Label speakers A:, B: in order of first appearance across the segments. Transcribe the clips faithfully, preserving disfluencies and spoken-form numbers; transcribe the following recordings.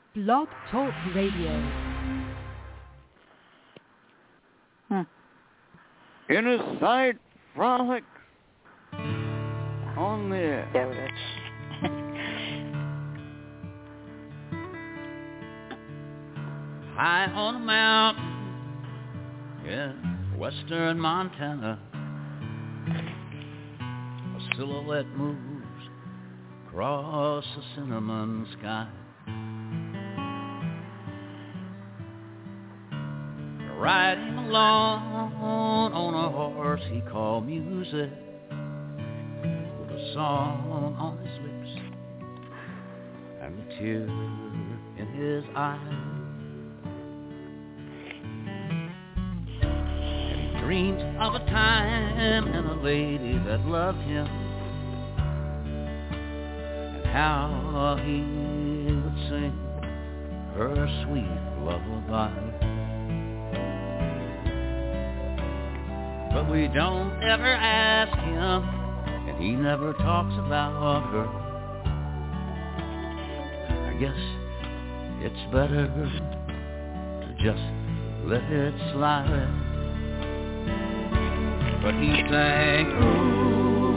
A: Blog Talk Radio.
B: Hmm. Inner Sight Frolic on there.
C: Yeah, that's...
D: High on a mountain, yeah, western Montana, a silhouette moves across the cinnamon sky. Riding along on a horse he called music, with a song on his lips and a tear in his eye. And he dreams of a time and a lady that loved him, and how he would sing her sweet lullaby. But we don't ever ask him, and he never talks about her. I guess it's better to just let it slide. But he sang, ooh,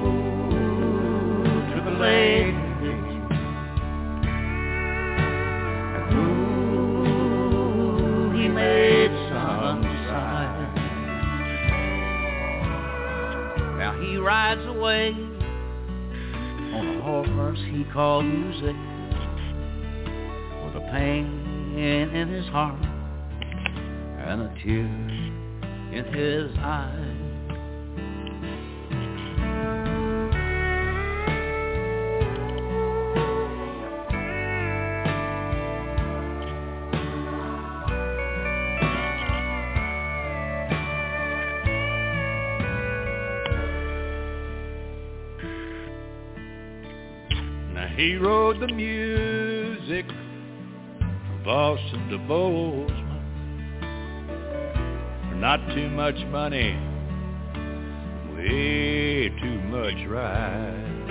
D: to the lady, and ooh, he made some sigh. Now he rides away on a horse he called music, with a pain in his heart and a tear in his eye.
E: He rode the music from Boston to Bozeman for not too much money, way too much ride.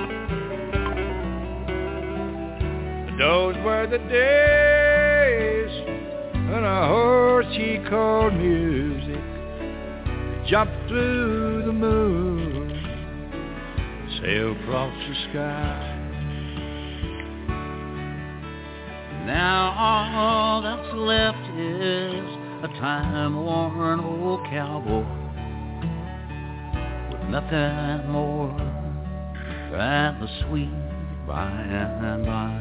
E: But those were the days when a horse he called music jumped through the moon, sailed across the sky.
D: Now all that's left is a time-worn old cowboy with nothing more than the sweet by and by.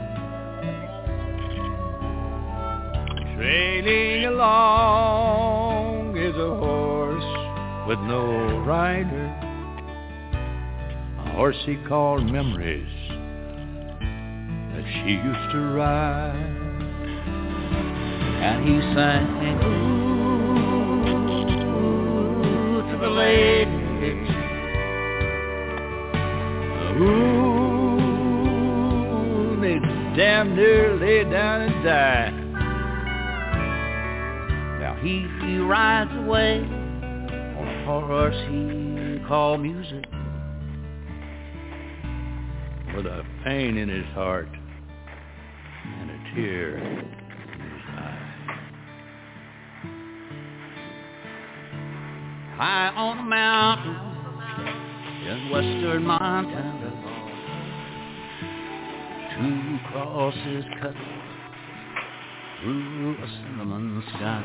E: Trailing along is a horse with no rider, a horse he called Memories, she used to ride.
D: And he sang, ooh, to the lady,
E: ooh, they damn near lay down and died.
D: Now he, he rides away on a horse he called music,
E: with a pain in his heart and a tear in his eye.
D: High on a mountain in western Montana, two crosses cut through a cinnamon sky,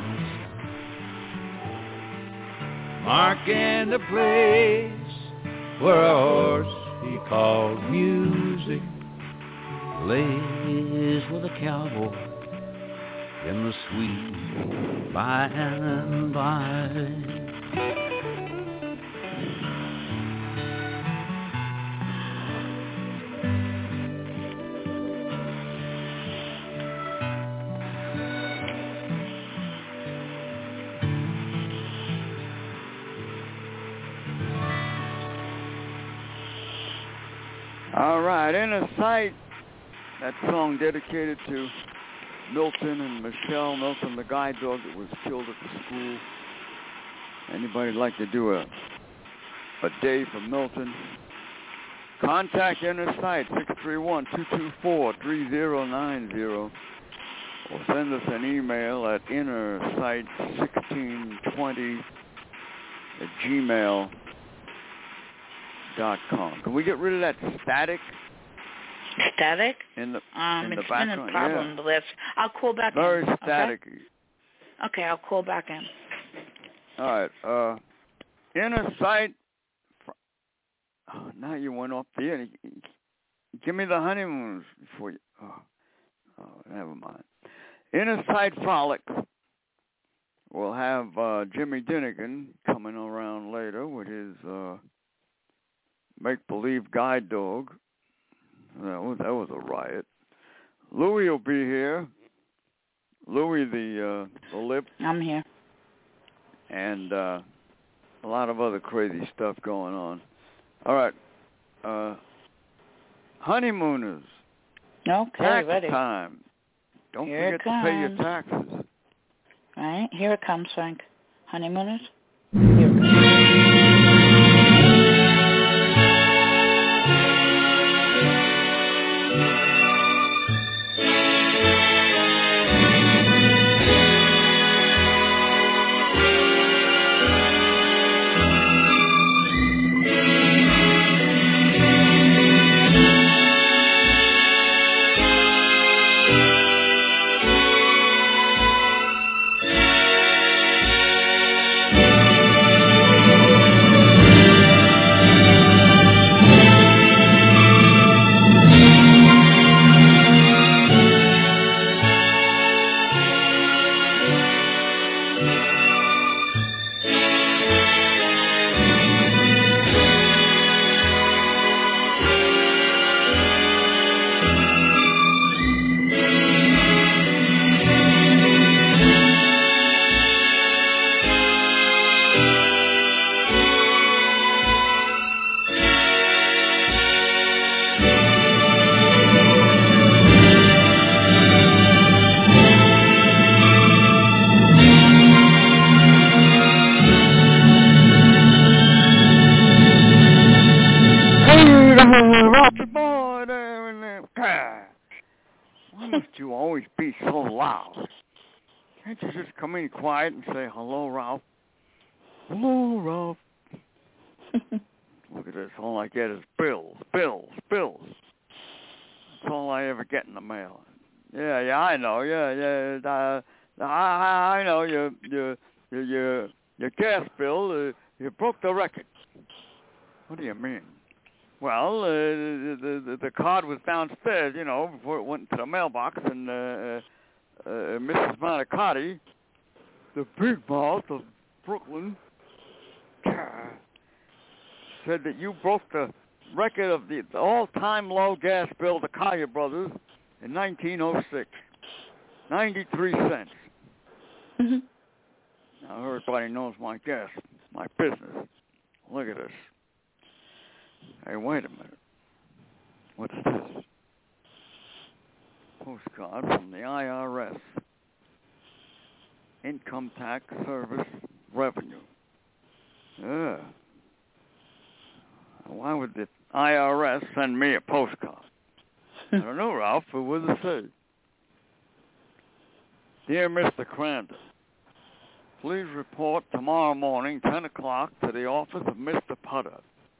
E: marking the place where a horse he called music
D: lays with a cowboy in the sweet by and by.
B: All right, Inner Sight, that song dedicated to Milton and Michelle Milton, the guide dog that was killed at the school. Anybody like to do a a day for Milton? Contact Inner Sight, six three one, two two four, three zero nine zero. Or send us an email at innersight sixteen twenty at gmail dot com. Can we get rid of that static?
C: Static?
B: In the,
C: um,
B: in
C: it's
B: the background?
C: been a problem
B: yeah.
C: the last... I'll call back
B: Very
C: in.
B: static.
C: Okay? Okay, I'll call back in.
B: All right. Uh, Inner Sight. Oh, now you went off the air. Give me the honeymoons before you... Oh, oh never mind. Inner Sight Frolics. We'll have uh, Jimmy Dinnigan coming around later with his uh, make-believe guide dog. That was, that was a riot. Louie will be here. Louie the, uh, the lip.
C: I'm here.
B: And uh, a lot of other crazy stuff going on. All right. Uh, honeymooners.
C: Okay,
B: Tax
C: ready.
B: time. Don't
C: Here
B: forget
C: it
B: to pay your
C: comes.
B: taxes.
C: All right, here it comes, Frank. Honeymooners. Here it comes. Why must you always be so loud? Can't you just come in quiet and say, hello, Ralph? Hello, Ralph. Look at this. All I get is bills, bills, bills. That's all I ever get in the mail. Yeah, yeah, I know. Yeah, yeah. Uh, I, I know. Your, your, your, your, your gas bill. Uh, you broke the record. What do you mean? Well, uh, the, the the card was downstairs, you know, before it went to the mailbox, and uh, uh, uh, Missus Manicotti, the big boss of Brooklyn, said that you broke the record of the, the all-time low gas bill of the Collier brothers in nineteen oh six, ninety-three cents. Mm-hmm.
B: Now everybody knows my gas, my business. Look at this. Hey, wait a minute. What's this? Postcard from the I R S. Income Tax Service Revenue. Yeah. Why would the I R S send me a postcard? I don't know, Ralph. What does it say? Dear Mister Crandall, please report tomorrow morning, ten o'clock, to the office of Mister Putter.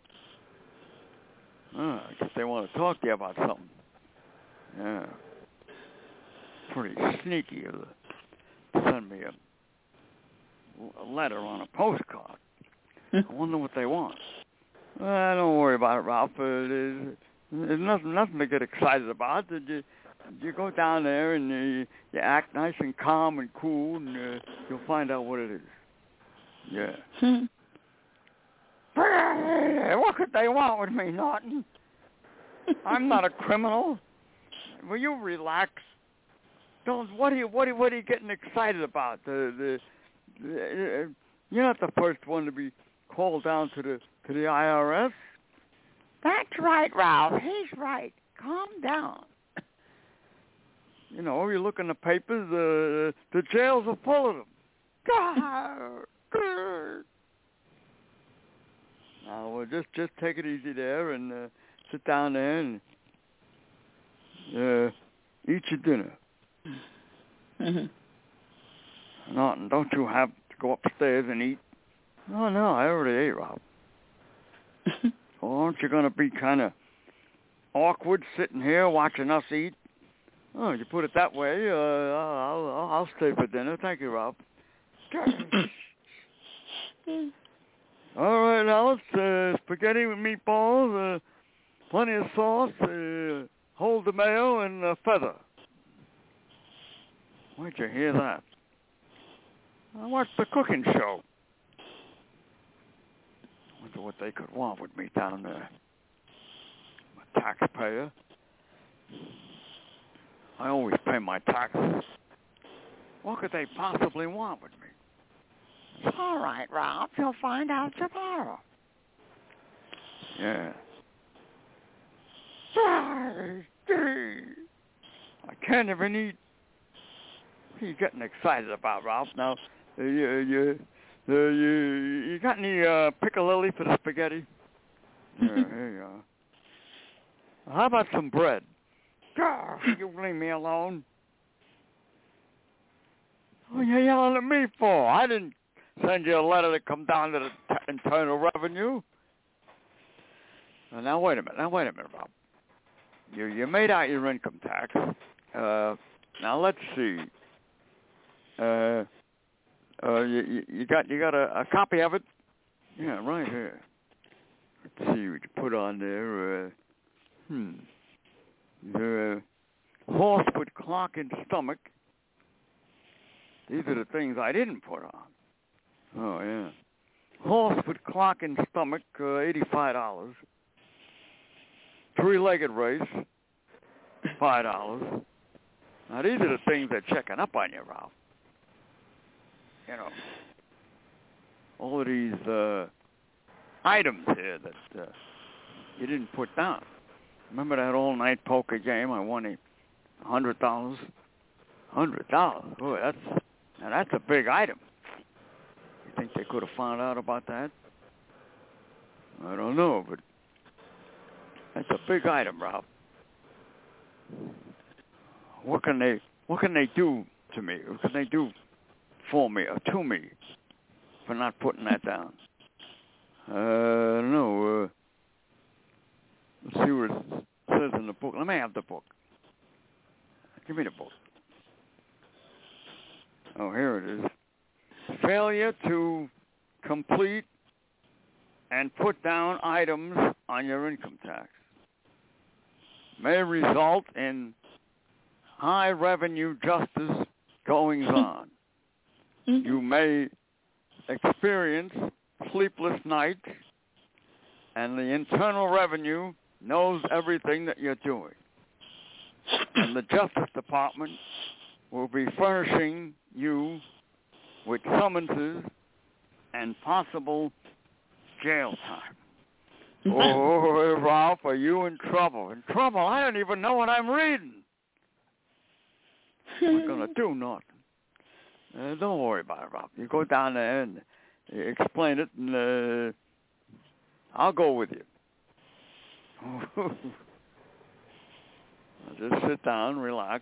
B: Oh, I guess they want to talk to you about something. Yeah. Pretty sneaky of them to send me a, a letter on a postcard. I wonder what they want. Uh, don't worry about it, Ralph. Uh, there's, there's nothing, nothing to get excited about. You, you go down there and you, you act nice and calm and cool, and uh, you'll find out what it is. Yeah. What could they want with me, Norton? I'm not a criminal. Will you relax? Don't. What are you? What are, what are you getting excited about? The, the, the uh, you're not the first one to be called down to the to the I R S. That's right, Ralph. He's right. Calm down. You know, you look in the papers. Uh, the jails are full of them. God. Now, well, just just take it easy there, and uh,
C: sit down there and uh, eat your dinner.
F: Mm-hmm.
C: Not, don't you have to go upstairs and eat? No, no, I already ate, Rob. Well, aren't you going to be kind of awkward sitting here watching us eat? Oh, you put it that way, uh, I'll, I'll, I'll stay for dinner. Thank you, Rob. All right, Alice, uh, spaghetti with meatballs, uh, plenty of sauce, uh, hold the mayo, and a feather. Where'd you hear that? I watched the cooking show. Wonder what they could want with me down there. I'm a taxpayer. I always pay my taxes. What could they possibly want with me? It's all right, Ralph. You'll find out tomorrow. Yeah. I can't even eat. What are you getting excited about, Ralph? Now, uh, you, you, uh, you, you got any uh, piccalilli for the spaghetti? Yeah, here you go. How about some bread? God, you leave me alone. What are you yelling at me for? I didn't send you a letter to come down to the t- Internal Revenue. Now, wait a minute. Now, wait a minute, Rob. You you made out your income tax. Uh, now, let's see. Uh, uh, you, you got you got a, a copy of it? Yeah, right here. Let's see what you put on there. Uh, hmm. The horse with clock and stomach. These are the things I didn't put on. Oh, yeah. Horse with clock and stomach, uh, eighty-five dollars. Three-legged race, five dollars. Now, these are the things they're checking up on you, Ralph. You know, all of these uh, items here that uh, you didn't put down. Remember that all-night poker game? I won a hundred dollars. Hundred dollars. Boy, that's now that's a big item. You think they could have found out about that? I don't know, but that's a big item, Rob. What can they What can they do to me? What can they do for me or to me for not putting that down? Uh, I don't know. Uh, Let's see what it says in the book. Let me have the book. Give me the book. Oh, here it is. Failure to complete and put down items on your income tax may result in high revenue justice goings on. You may experience sleepless nights, and the Internal Revenue knows everything that you're doing. And the Justice Department will be furnishing you with summonses and possible jail time. Oh, Ralph, are you in trouble? In trouble? I don't even know what I'm reading. I'm going to do nothing. Uh, don't worry about it, Ralph. You go down there and explain it, and uh, I'll go with you. Just sit down, relax.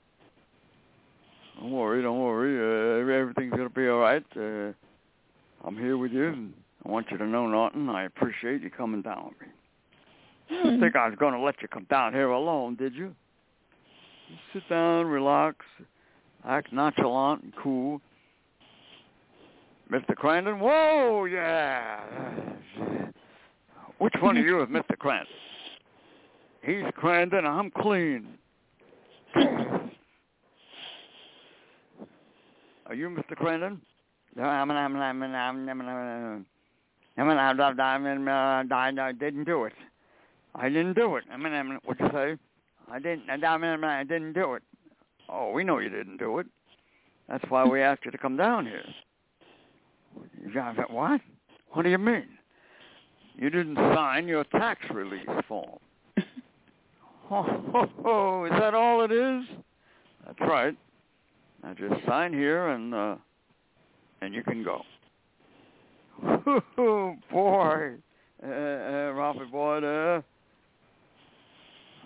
C: Don't worry, don't worry. Uh, everything's going to be all right. Uh, I'm here with you, and I want you to know, Norton, I appreciate you coming down with me. You didn't think I was going to let you come down here alone, did you? Just sit down, relax, act nonchalant and cool. Mister Crandon? Whoa, yeah. Which one of you is Mister Crandon? He's Crandon, I'm clean. Are you Mister Crandon? No, I'm I'm I'm I'm I'm I'm I didn't do it. I didn't do it. I mean, I mean, what'd you say? I didn't. I mean, I didn't do it. Oh, we know you didn't do it. That's why we asked you to come down here. You got that? What? What do you mean? You didn't sign your tax release form. Oh, ho, ho, is that all it is? That's right. Now just sign here and uh, and you can go. Oh, boy. Uh, uh, Ralphie boy, uh,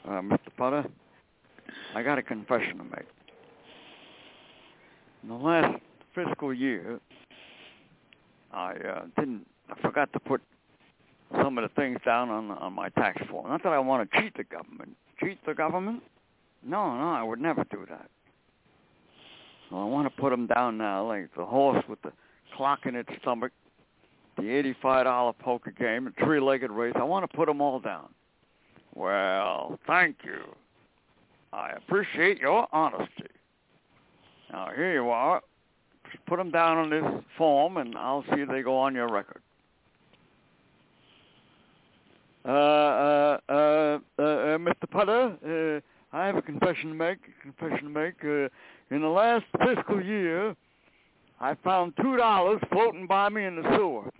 B: uh, Mister Potter, I got a confession to make. In the last fiscal year, I uh, didn't, I forgot to put some of the things down on on my tax form. Not that I want to cheat the government. Cheat the government? No, no, I would never do that. So I want to put them down now, like the horse with the clock in its stomach, the eighty-five dollar poker game, the three-legged race. I want to put them all down. Well, thank you. I appreciate your honesty. Now, here you are. Just put them down on this form, and I'll see if they go on your record. Uh, uh, uh, uh, uh Mister Potter, uh, I have a confession to make, a confession to make. Uh, in the last fiscal year, I found two dollars floating by me in the sewer.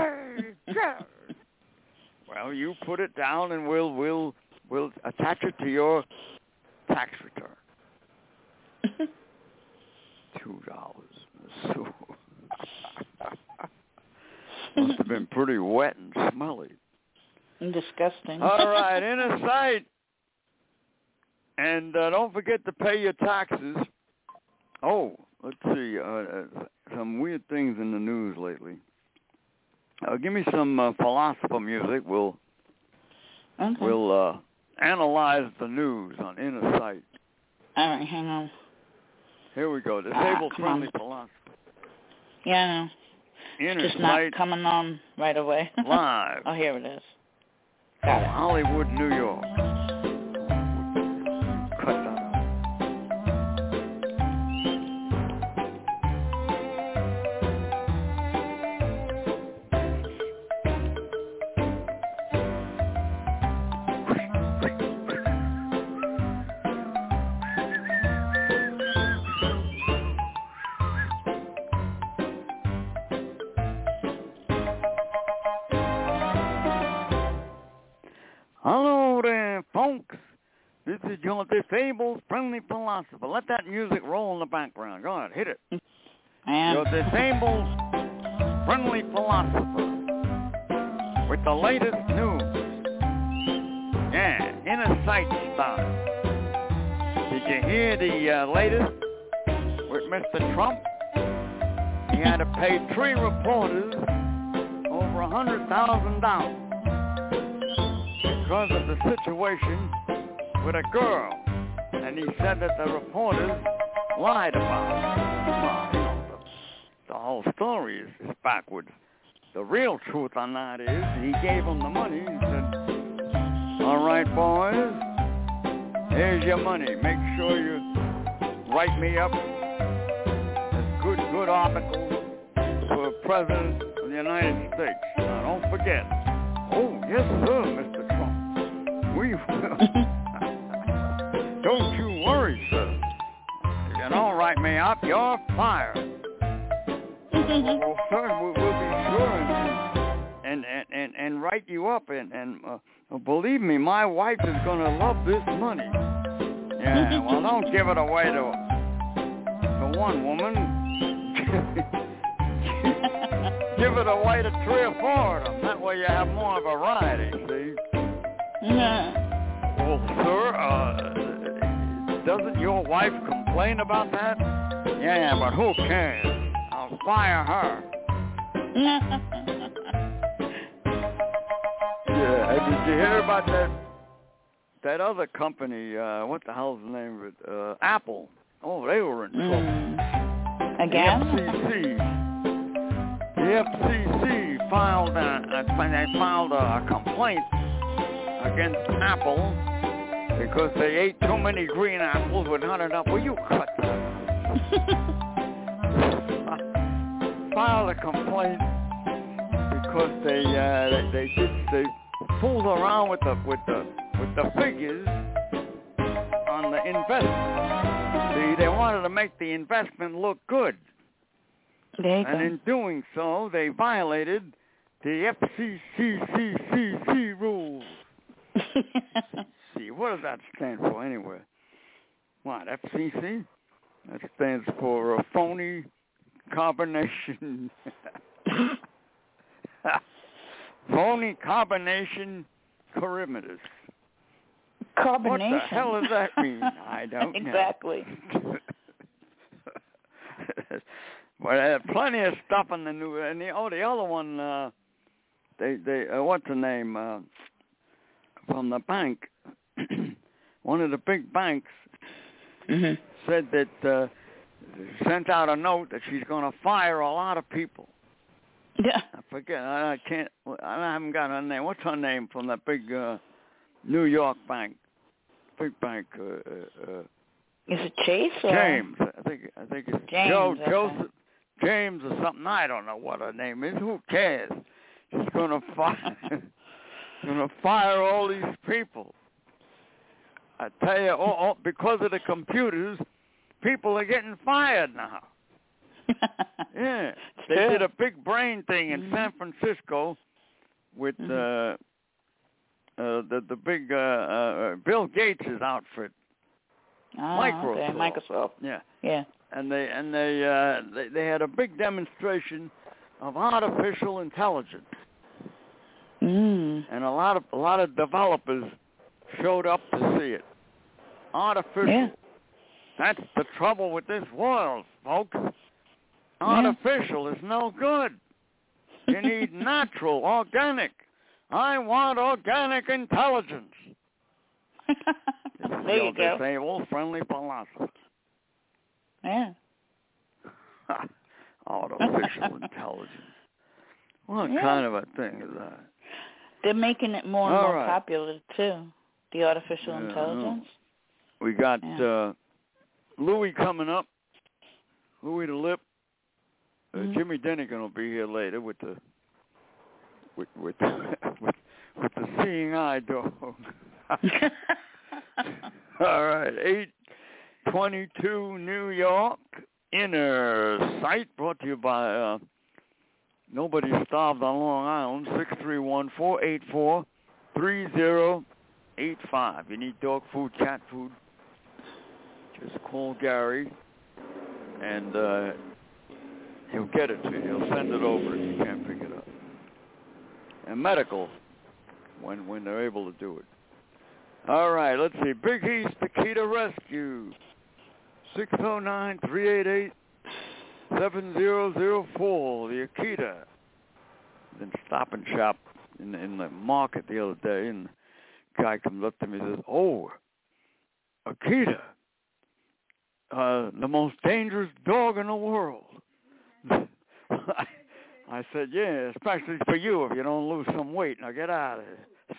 B: Well, you put it down, and we'll we'll we'll attach it to your tax return. Two dollars in the sewer. Must have been pretty wet and smelly.
F: Disgusting.
B: All right, inner sight. And uh, don't forget to pay your taxes. Oh, let's see. Uh, uh, some weird things in the news lately. Uh, give me some uh, philosopher music. We'll
F: okay.
B: we'll uh, analyze the news on Inner Sight.
F: All right, hang on.
B: Here we go. Disabled
F: uh,
B: friendly philosopher.
F: Yeah, I know.
B: Inner
F: Just
B: Sight
F: not coming on right away.
B: live.
F: Oh, here it is. Got it.
B: Hollywood, New York. Cut that out. Hello there, folks. This is your disabled friendly philosopher. Let that music roll in the background. Go ahead, hit it.
F: And
B: Your disabled friendly philosopher with the latest news. Yeah, Inner Sight style. Did you hear the uh, latest with Mister Trump? He had to pay three reporters over a hundred thousand dollars. Because of the situation with a girl, and he said that the reporters lied about it. Well, you know, the, the whole story is, is backwards. The real truth on that is he gave them the money and said, all right, boys, here's your money. Make sure you write me up as good, good articles for President of the United States. Now, don't forget. Oh, yes, sir, Mister Trump. We will. Don't you worry, sir. If you don't write me up, you're fired. Well, sir, we'll, we'll be sure and and, and, and, and write you up. And, and uh, believe me, my wife is going to love this money. Yeah, well, don't give it away to, to one woman. Give it away to three or four of them. That way you have more variety, see?
F: yeah.
B: Well, sir, uh, doesn't your wife complain about that? Yeah, but who cares? I'll fire her. Yeah, did you hear about that that other company, uh, what the hell's the name of it? Uh, Apple. Oh, they were in trouble.
F: Mm. Again?
B: The F C C. The F C C filed a, they filed a complaint against Apple because they ate too many green apples with not enough. Will you cut that? Filed a complaint because they uh, they they, did, they fooled around with the with the with the figures on the investment. See, they wanted to make the investment look good.
F: There you
B: And
F: go.
B: in doing so, they violated the F C C C C C rules. See, what does that stand for anyway? What, F C C? That stands for uh, phony combination. Phony combination perimeters.
F: Carbonation.
B: What the hell does that mean? I don't
F: exactly.
B: know. But I had plenty of stuff in the new. And the oh, the other one, uh, they they uh, what's the name uh, from the bank? One of the big banks
F: mm-hmm.
B: said that uh, sent out a note that she's going to fire a lot of people.
F: Yeah.
B: I forget. I can't. I haven't got her name. What's her name from that big uh, New York bank? Big bank. Uh, uh,
F: Is it Chase or
B: James? I think. I think it's
F: James,
B: Joe
F: okay.
B: Joseph James or something. I don't know what her name is. Who cares? She's going to fire. going to fire all these people. I tell you, oh, oh, because of the computers, people are getting fired now. Yeah, they
F: True.
B: did a big brain thing in
F: mm-hmm.
B: San Francisco with
F: mm-hmm.
B: uh, uh, the the big uh, uh, Bill Gates' outfit,
F: oh,
B: Microsoft.
F: Okay. Microsoft.
B: Yeah,
F: yeah,
B: and they and they, uh, they they had a big demonstration of artificial intelligence,
F: mm.
B: and a lot of a lot of developers showed up to see it. Artificial.
F: Yeah.
B: That's the trouble with this world, folks. Artificial is no good. You need natural, organic. I want organic intelligence.
F: There you
B: the
F: go.
B: disabled-friendly philosophy.
F: Yeah.
B: Artificial intelligence. What
F: yeah.
B: kind of a thing is that?
F: They're making it more and
B: All
F: more
B: right.
F: popular, too, the artificial
B: Yeah,
F: intelligence.
B: We got
F: yeah.
B: uh, Louis coming up. Louis the Lip. Uh,
F: mm-hmm.
B: Jimmy Dennigan will be here later with the with with with, with the seeing eye dog. All right, eight twenty-two New York Inner Sight, brought to you by uh, Nobody Starved on Long Island. Six three one four eight four three zero eight five. You need dog food, cat food. Just call Gary, and uh, he'll get it to you. He'll send it over if you can't pick it up. And medical, when when they're able to do it. All right, let's see. Big East Akita Rescue, six oh nine, three eight eight, seven zero zero four, the Akita. Then Stop and Shop in, in the market the other day, and the guy comes up to me and says, oh, Akita, uh, the most dangerous dog in the world. I said, yeah, especially for you if you don't lose some weight. Now get out of here.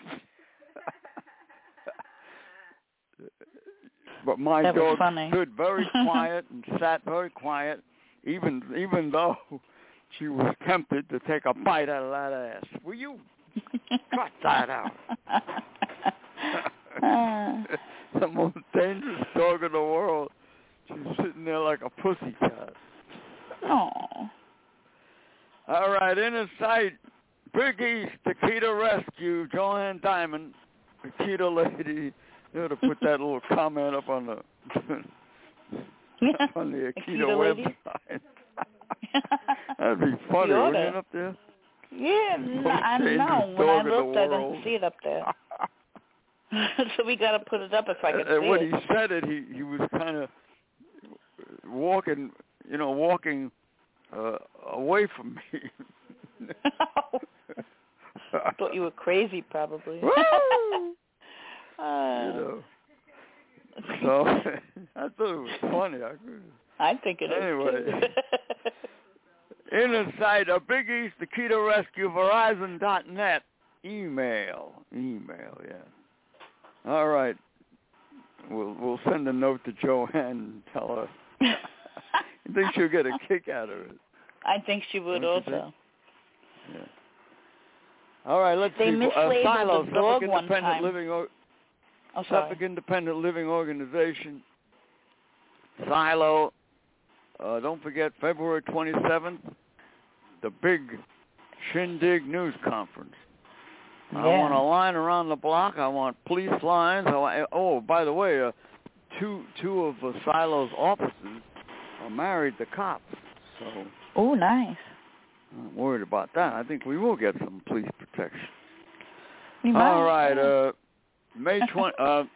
B: But my
F: that
B: dog
F: funny.
B: stood very quiet and sat very quiet, even even though she was tempted to take a bite out of that ass. Will you cut that out? The most dangerous dog in the world. She's sitting there like a pussycat.
F: Oh.
B: All right, inner sight, Big East, Akita Rescue, Joanne Diamond, Akita Lady. You ought to put that little comment up on the on the Akita,
F: Akita
B: website. That'd be funny, wouldn't it, up there?
F: Yeah, no, I know. When I looked, I didn't see it up there. So we got to put it up if I can
B: uh,
F: see
B: when
F: it.
B: he said it, he, he was kind of walking, you know, walking uh, away from me.
F: I thought you were crazy, probably.
B: Woo!
F: uh,
B: you know. So I thought it was funny. I,
F: I think it
B: anyway.
F: is. Anyway.
B: Inner Sight, a Big East Akita Rescue, Verizon dot net. Email. Email, yeah. All right. We'll we'll send a note to Joanne and tell her. I think she'll get a kick out of it.
F: I think she would
B: Don't
F: also.
B: Yeah. All right, let's
F: they
B: see.
F: mislabeled
B: Uh, Silo,
F: the dog
B: Suffolk
F: one
B: Independent
F: time.
B: Living or-
F: Oh, sorry.
B: Suffolk Independent Living Organization. Silo. Uh, don't forget February twenty-seventh, the big Shindig News Conference.
F: Yeah.
B: I want a line around the block. I want police lines. I want, oh, by the way, uh, two two of uh, Silo's officers are married to cops. So.
F: Oh, nice.
B: I'm worried about that. I think we will get some police protection.
F: You
B: All
F: might.
B: right. Uh, May twentieth. uh,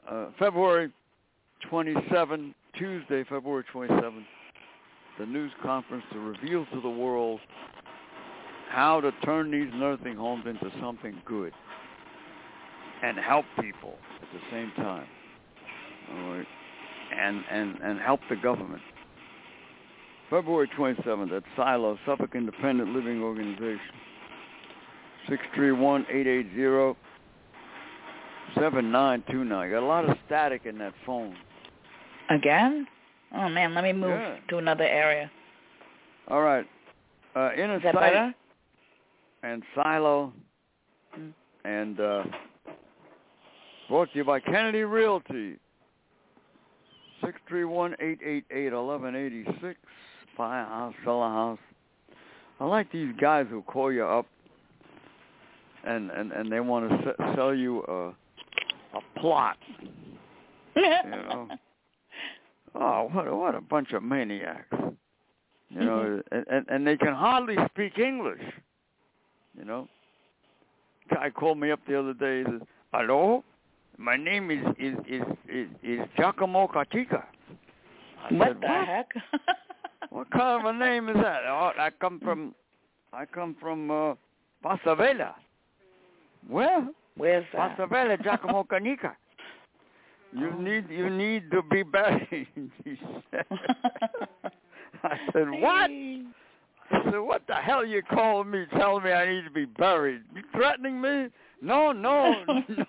B: uh, February twenty-seventh, Tuesday, February twenty-seventh, the news conference to reveal to the world how to turn these nursing homes into something good and help people at the same time. All right. And, and, and help the government. February twenty-seventh at Silo, Suffolk Independent Living Organization. six three one, eight eight zero, seven nine two nine. Got a lot of static in that phone.
F: Again? Oh, man, let me move
B: Yeah.
F: to another area.
B: All right. Uh, Inner
F: Is that
B: Sight
F: better?
B: and Silo
F: Mm.
B: and uh, brought to you by Kennedy Realty. six three one, eight eight eight, one one eight six. Buy a house, sell a house. I like these guys who call you up and, and, and they want to s- sell you a, a plot. You know? Oh, what a, what a bunch of maniacs. You know, and, and, and they can hardly speak English. You know? Guy called me up the other day. He says, hello? My name is is is is, is Giacomo Katika. I
F: what
B: said,
F: the
B: what?
F: heck?
B: What kind of a name is that? Oh, I come from I come from uh, Pasavela. Where?
F: Where's that?
B: Pasavela, Giacomo Katika. You
F: Oh.
B: need you need to be buried. He said. I said, what? I said, what the hell you calling me telling me I need to be buried? You threatening me? No, no, no.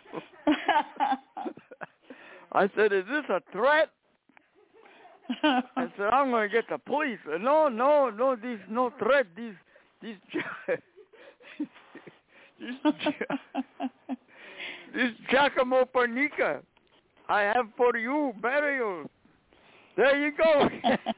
B: I said, is this a threat? I said, I'm going to get the police. No, no, no, this no threat. This, this, this, this Giacomo Pernica. I have for you burial. There you go.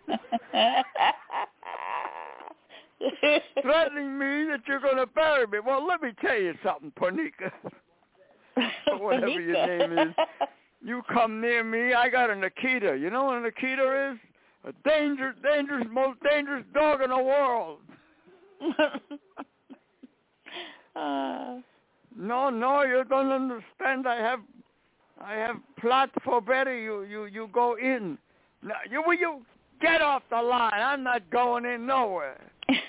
B: Threatening me that you're going to bury me. Well, let me tell you something, Pernica. Whatever your name is. You come near me, I got a Nikita. You know what a Nikita is? A dangerous, dangerous, most dangerous dog in the world.
F: uh,
B: no, no, you don't understand. I have, I have plot for better. You, you, you go in. Now, you, will you get off the line? I'm not going in nowhere.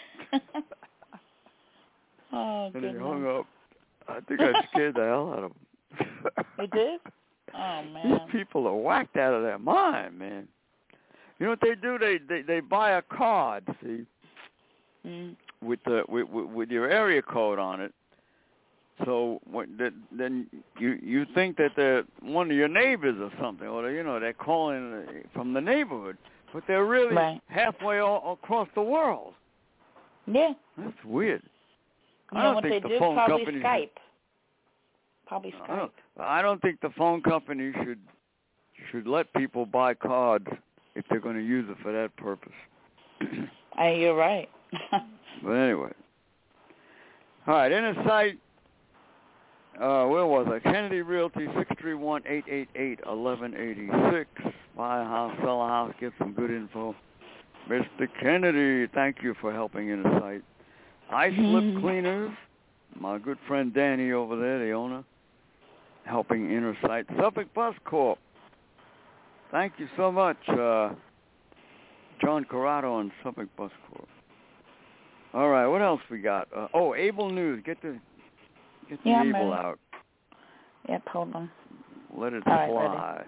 F: oh,
B: And he
F: goodness.
B: hung up. I think I scared the hell out of him.
F: You did? Oh, man.
B: These people are whacked out of their mind, man. You know what they do? They they, they buy a card, see,
F: mm.
B: with the with, with with your area code on it. So when, then you you think that they're one of your neighbors or something, or you know they're calling from the neighborhood, but they're really
F: right.
B: halfway all across the world.
F: Yeah.
B: That's weird.
F: You
B: I
F: know
B: don't
F: what
B: think
F: they
B: the
F: do?
B: phone
F: Probably
B: companies,
F: Skype. Probably
B: I
F: Skype.
B: don't, I don't think the phone company should should let people buy cards if they're going to use it for that purpose.
F: uh, you're right.
B: But anyway. All right, Inner Sight, uh, where was I? Kennedy Realty, six three one, eight eight eight, one one eight six. Buy a house, sell a house, get some good info. Mister Kennedy, thank you for helping Inner Sight. Ice Lip Cleaners, my good friend Danny over there, the owner, helping Inner Sight. Suffolk Bus Corp, thank you so much, uh, John Corrado and Suffolk Bus Corp. All right, what else we got? Uh, oh, Able News. Get the get the
F: yeah,
B: Able
F: man.
B: out.
F: Yep, hold on.
B: Let it
F: All right,
B: fly.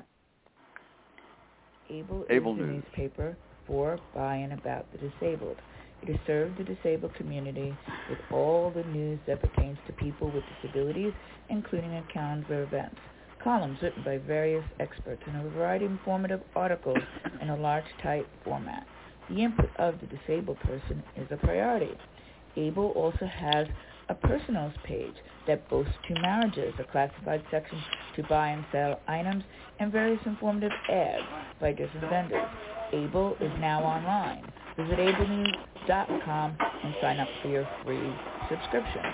G: Able,
B: Able
G: is the
B: News.
G: newspaper for, by, and about the disabled. It has served the disabled community with all the news that pertains to people with disabilities, including a calendar of events, columns written by various experts, and a variety of informative articles in a large type format. The input of the disabled person is a priority. Able also has a personals page that boasts two marriages, a classified section to buy and sell items, and various informative ads by different vendors. Able is now online. Visit able news dot com and sign up for your free subscription.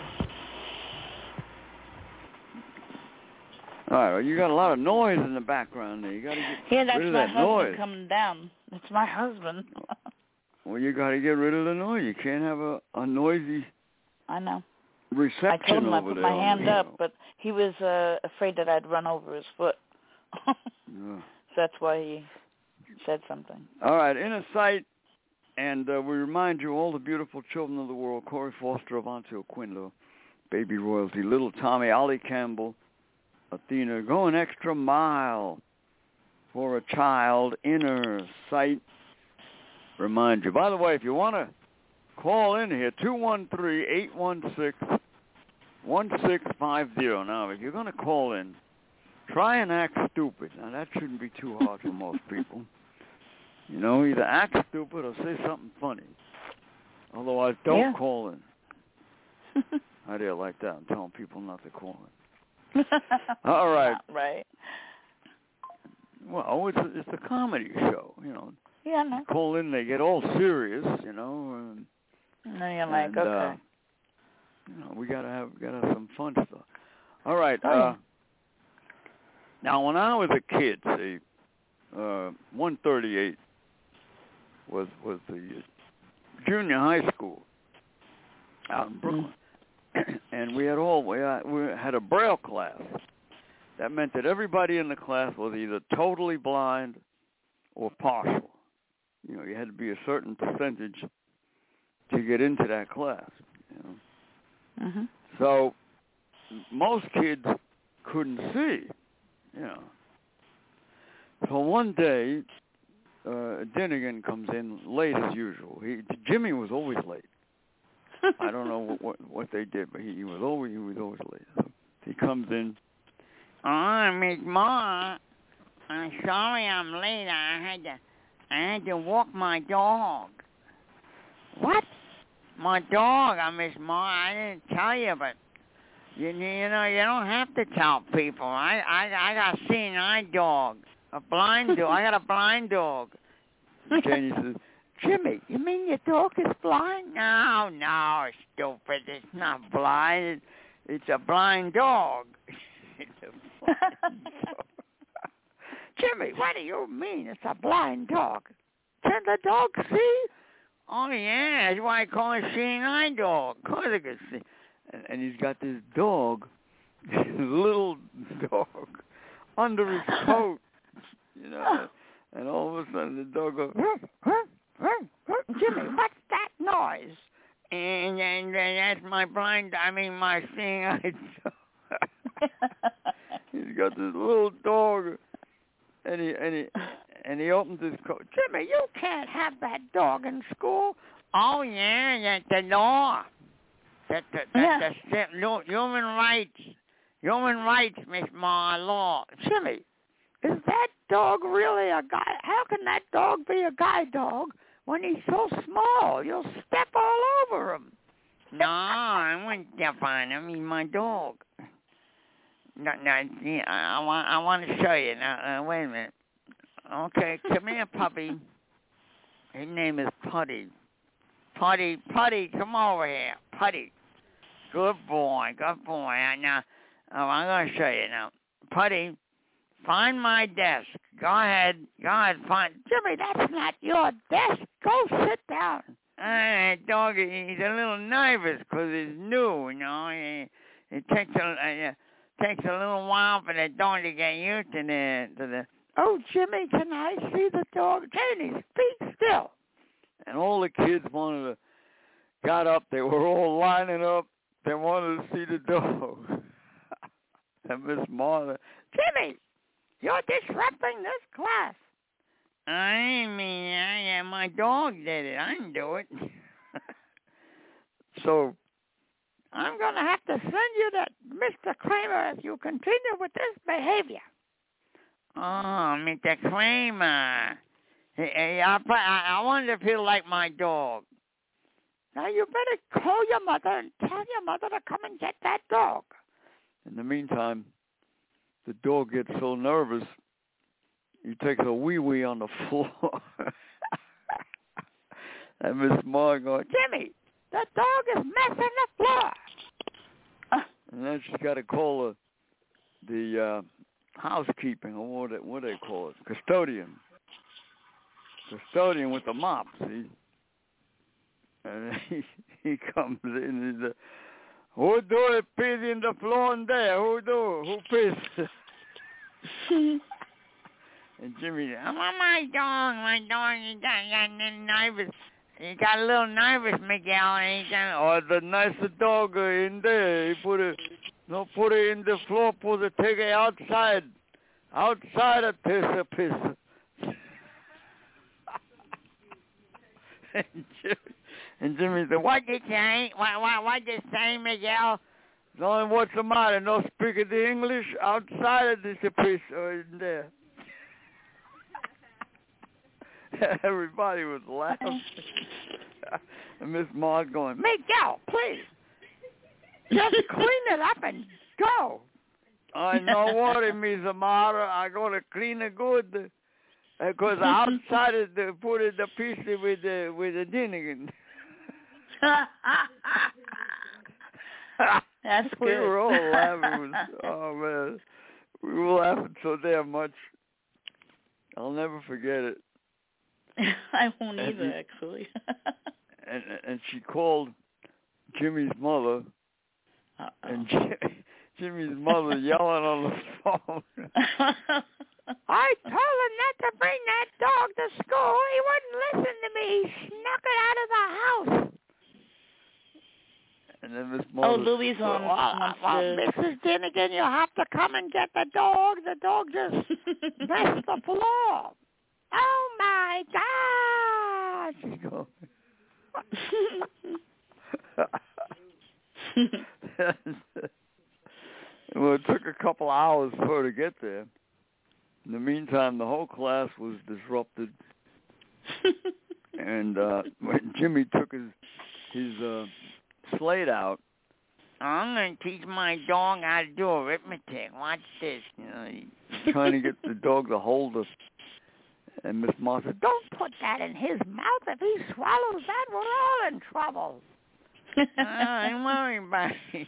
B: All right, well, you got a lot of noise in the background there. You got to get
F: Yeah, that's
B: rid of
F: my
B: that
F: husband
B: noise.
F: coming down. That's my husband.
B: Well, you got to get rid of the noise. You can't have a, a noisy
F: I know.
B: reception
F: I told him I
B: over
F: put
B: there.
F: my
B: on
F: hand
B: the
F: up,
B: show.
F: but he was uh, afraid that I'd run over his foot. So
B: Yeah.
F: that's why he said something.
B: All right, Inner Sight, and uh, we remind you, all the beautiful children of the world, Corey Foster, Avante Oquinlo, Baby Royalty, Little Tommy, Ollie Campbell, Athena, go an extra mile for a child. Inner Sight, remind you. By the way, if you want to call in here, two one three, eight one six, one six five zero. Now, if you're going to call in, try and act stupid. Now, that shouldn't be too hard for most people. You know, either act stupid or say something funny. Otherwise, don't
F: yeah.
B: call in. How do you like that? I'm telling people not to call in. All right.
F: Right.
B: Well, it's a, it's a comedy show, you know.
F: Yeah, no.
B: Call in, they get all serious, you know. And,
F: and then you're like,
B: and,
F: okay.
B: Uh, you know, we gotta have gotta have some fun stuff. All right.
F: Oh,
B: uh,
F: yeah.
B: Now, when I was a kid, see, uh, one thirty-eight was was the junior high school out in Brooklyn, mm-hmm. and we had all we had, we had a Braille class. That meant that everybody in the class was either totally blind or partial. You know, you had to be a certain percentage to get into that class. You know,
F: mm-hmm.
B: so most kids couldn't see. You know, so one day, uh, Dinnigan comes in late as usual. He, Jimmy was always late. I don't know what, what what they did, but he, he was always he was always late. So he comes in.
C: Oh, Miss Ma, I'm sorry I'm late. I had to I had to walk my dog. What? My dog, uh, Miss Ma. I didn't tell you, but you you know you don't have to tell people. I I I got a seeing eye dog, a blind dog. I got a blind dog.
B: Janie says,
C: Jimmy, you mean your dog is blind? No, no, stupid. It's not blind. It's a blind dog. It's a blind dog. Jimmy, what do you mean it's a blind dog? Can the dog see? Oh, yeah, that's why I call it seeing eye dog. Of course it can see.
B: And, and he's got this dog, this little dog, under his coat, you know. And all of a sudden the dog goes,
C: ruff, ruff, ruff, ruff. Jimmy, what's that noise? And, and, and that's my blind, I mean my seeing eye dog.
B: He's got this little dog, and he and he and he opens his coat.
C: Jimmy, you can't have that dog in school. Oh yeah, that's the law. That that that yeah. the human rights, human rights, Miss Ma, law. Jimmy, is that dog really a guy? How can that dog be a guide dog when he's so small? You'll step all over him. No, I wouldn't step on him. He's my dog. No, no, yeah, I want, I want to show you. Now, uh, wait a minute. Okay, come here, puppy. His name is Putty. Putty, Putty, come over here. Putty. Good boy, good boy. Now, oh, I'm going to show you now. Putty, find my desk. Go ahead. Go ahead, find. Jimmy, that's not your desk. Go sit down. Uh, dog, he's a little nervous because he's new, you know. It, it takes a... Uh, Takes a little while for the dog to get used to the to the. Oh, Jimmy, can I see the dog? Janie, speak still.
B: And all the kids wanted to got up. They were all lining up. They wanted to see the dog. And Miss Martha,
C: Jimmy, you're disrupting this class. I mean, I, yeah, my dog did it. I didn't do it.
B: So.
C: I'm going to have to send you that Mister Kramer if you continue with this behavior. Oh, Mister Kramer. Hey, hey, I, I wonder if he'll like my dog. Now, you better call your mother and tell your mother to come and get that dog.
B: In the meantime, the dog gets so nervous, he takes a wee-wee on the floor. And Miss Ma goes,
C: Jimmy, the dog is messing the floor.
B: And then she's got to call the, the uh, housekeeping, or what, it, what do they call it, custodian. Custodian with the mop, see? And he, he comes in and he says, who do it piss in the floor in there? Who do? Who piss?
C: And Jimmy, I want my dog, my dog, you got, you got a little nervous. You got a little nervous, Miguel. And he got, oh, the nicer dog in there. He put it, no, put it in the floor, put it, take it outside. Outside a piss, a piss. and, Jimmy, and Jimmy said, what did you say? What, what, what did you say, Miguel? No, what's the matter? No speaking the English? Outside of this a piss or in there. Everybody was laughing. And Miss Maud going, Miguel, please. Just clean it up and go. I know what it means, Amara. I'm going to clean it good. Because outside of the, put in the piece with the, with the Dinnigan.
F: That's
C: we
F: good.
C: We were all laughing. Oh, man. We were laughing so damn much. I'll never forget it.
F: I won't
C: and
F: either,
C: he,
F: actually.
C: and and she called Jimmy's mother,
F: Uh-oh.
C: and Jimmy, Jimmy's mother yelling on the phone. I told him not to bring that dog to school. He wouldn't listen to me. He snuck it out of the house. And then Miss Mother,
F: oh, Louie's on.
C: Well, uh, well, Missus Dinnigan, you have to come and get the dog. The dog just messed the floor. Oh, my God. She goes. Well, it took a couple hours for her to get there. In the meantime, the whole class was disrupted. And uh, when Jimmy took his his uh, slate out, I'm going to teach my dog how to do arithmetic. Watch this. You know, he's trying to get the dog to hold us. And Miss Moss said, don't put that in his mouth. If he swallows that, we're all in trouble. uh, I'm worried about it.